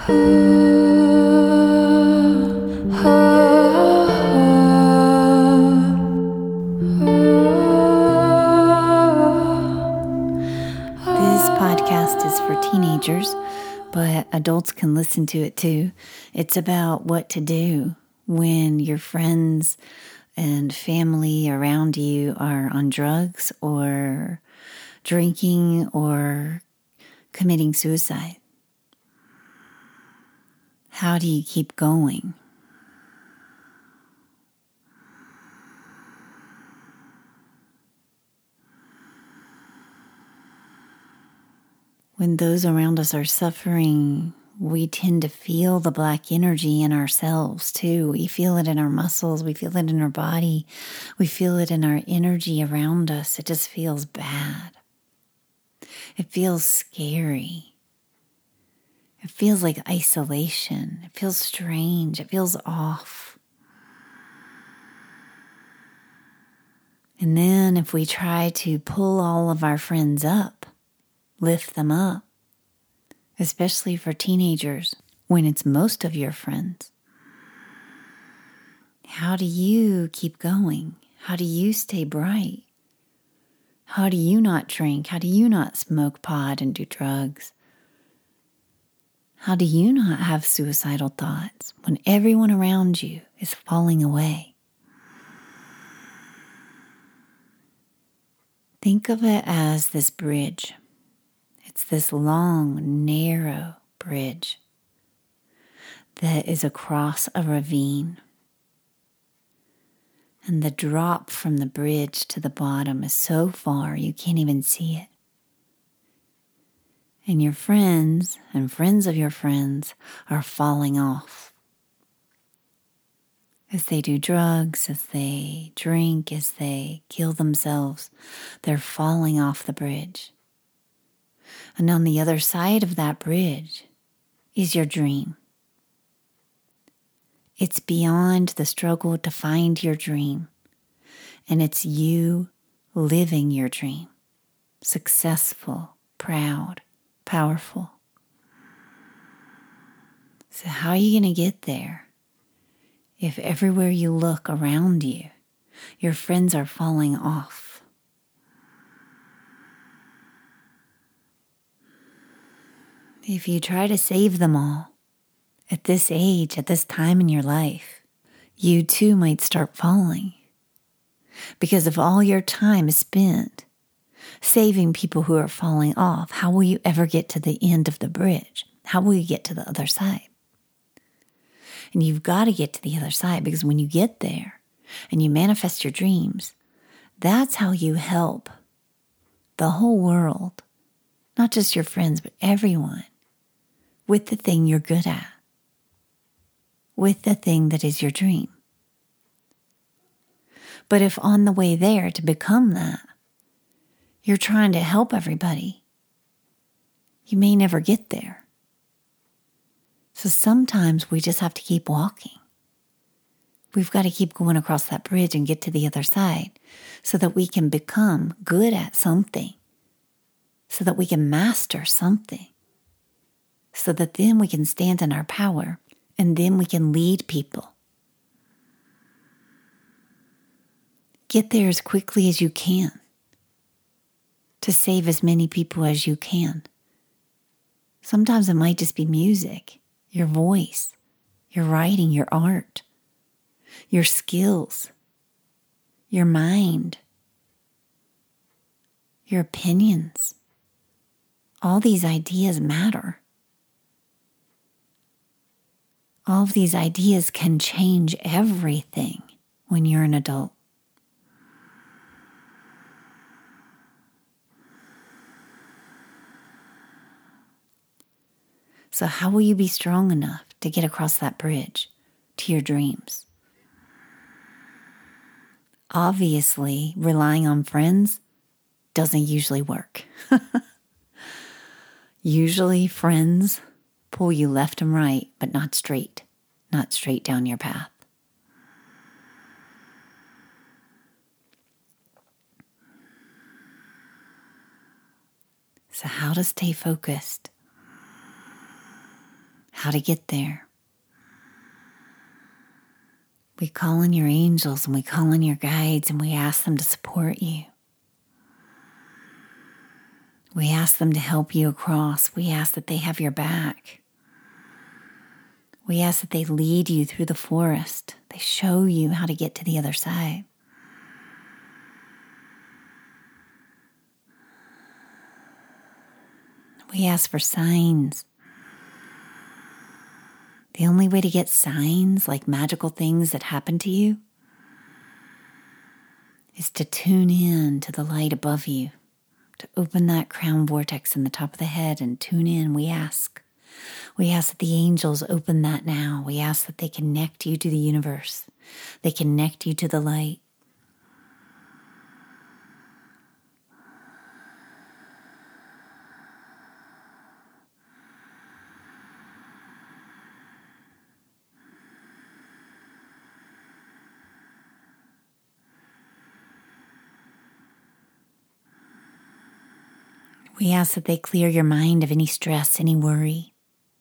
Podcast is for teenagers, but adults can listen to it too. It's about what to do when your friends and family around you are on drugs or drinking or committing suicide. How do you keep going? When those around us are suffering, we tend to feel the black energy in ourselves too. We feel it in our muscles. We feel it in our body. We feel it in our energy around us. It just feels bad. It feels scary. It feels like isolation. It feels strange. It feels off. And then if we try to pull all of our friends up, lift them up, especially for teenagers, when it's most of your friends. How do you keep going? How do you stay bright? How do you not drink? How do you not smoke pot and do drugs? How do you not have suicidal thoughts when everyone around you is falling away? Think of it as this bridge. It's this long, narrow bridge that is across a ravine. And the drop from the bridge to the bottom is so far you can't even see it. And your friends and friends of your friends are falling off. As they do drugs, as they drink, as they kill themselves, they're falling off the bridge. And on the other side of that bridge is your dream. It's beyond the struggle to find your dream. And it's you living your dream. Successful, proud, powerful. So how are you going to get there if everywhere you look around you, your friends are falling off? If you try to save them all at this age, at this time in your life, you too might start falling. Because if all your time is spent saving people who are falling off, how will you ever get to the end of the bridge? How will you get to the other side? And you've got to get to the other side, because when you get there and you manifest your dreams, that's how you help the whole world, not just your friends, but everyone, with the thing you're good at, with the thing that is your dream. But if on the way there to become that, you're trying to help everybody, you may never get there. So sometimes we just have to keep walking. We've got to keep going across that bridge and get to the other side so that we can become good at something, so that we can master something, so that then we can stand in our power and then we can lead people. Get there as quickly as you can to save as many people as you can. Sometimes it might just be music, your voice, your writing, your art, your skills, your mind, your opinions. All these ideas matter. All of these ideas can change everything when you're an adult. So how will you be strong enough to get across that bridge to your dreams? Obviously, relying on friends doesn't usually work. Usually, friends pull you left and right, but not straight down your path. So how to stay focused? how to get there. We call in your angels and we call in your guides and we ask them to support you. We ask them to help you across. We ask that they have your back. We ask that they lead you through the forest. They show you how to get to the other side. We ask for signs. The only way to get signs, like magical things that happen to you, is to tune in to the light above you, to open that crown vortex in the top of the head and tune in. We ask that the angels open that now. We ask that they connect you to the universe. They connect you to the light. We ask that they clear your mind of any stress, any worry.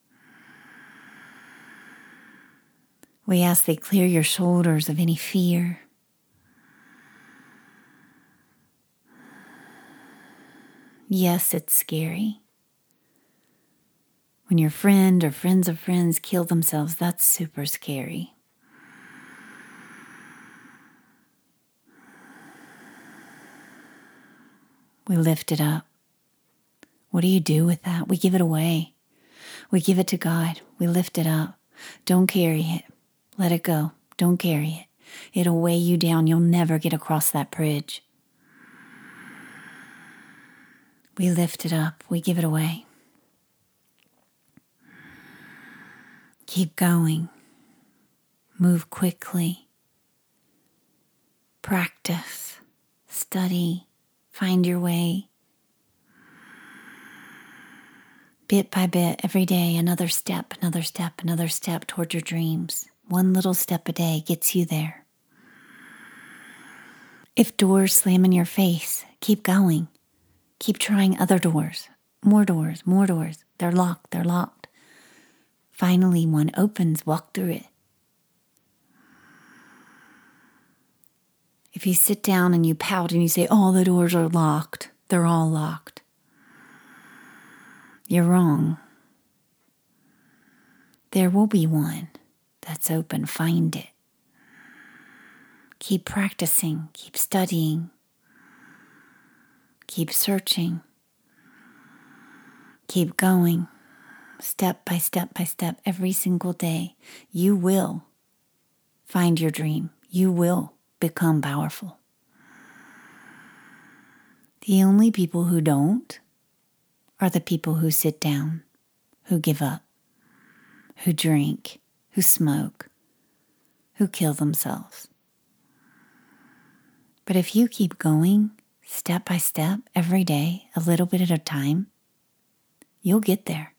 We ask they clear your shoulders of any fear. Yes, it's scary. When your friend or friends of friends kill themselves, that's super scary. We lift it up. What do you do with that? We give it away. We give it to God. We lift it up. Don't carry it. Let it go. Don't carry it. It'll weigh you down. You'll never get across that bridge. We lift it up. We give it away. Keep going. Move quickly. Practice. Study. Find your way. Bit by bit, every day, another step, another step, another step toward your dreams. One little step a day gets you there. If doors slam in your face, keep going. Keep trying other doors. More doors, more doors. They're locked, they're locked. Finally, one opens, walk through it. If you sit down and you pout and you say, all the doors are locked, they're all locked, you're wrong. There will be one that's open. Find it. Keep practicing. Keep studying. Keep searching. Keep going. Step by step by step, every single day. You will find your dream. You will become powerful. The only people who don't are the people who sit down, who give up, who drink, who smoke, who kill themselves. But if you keep going, step by step, every day, a little bit at a time, you'll get there.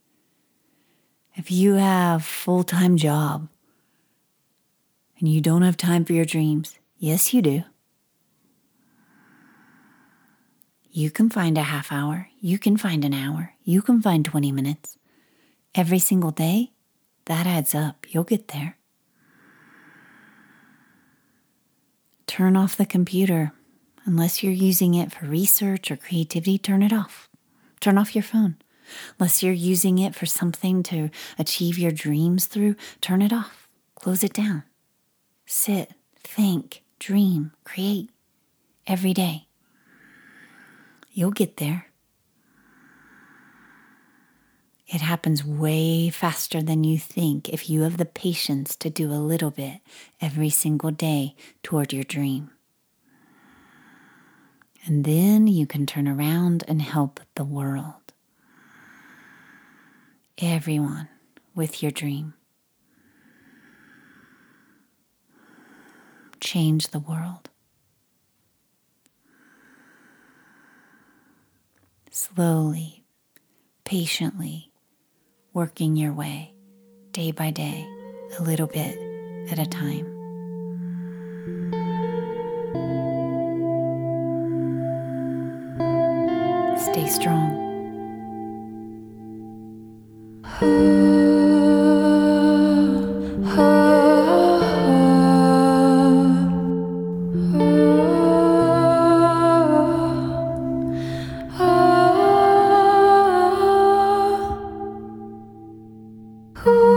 If you have a full-time job and you don't have time for your dreams, yes, you do. You can find a half hour. You can find an hour. You can find 20 minutes. Every single day, that adds up. You'll get there. Turn off the computer. Unless you're using it for research or creativity, turn it off. Turn off your phone. Unless you're using it for something to achieve your dreams through, turn it off. Close it down. Sit, think, dream, create every day. You'll get there. It happens way faster than you think if you have the patience to do a little bit every single day toward your dream. And then you can turn around and help the world. Everyone with your dream. Change the world. Slowly, patiently, working your way, day by day, a little bit at a time. Stay strong. Ooh.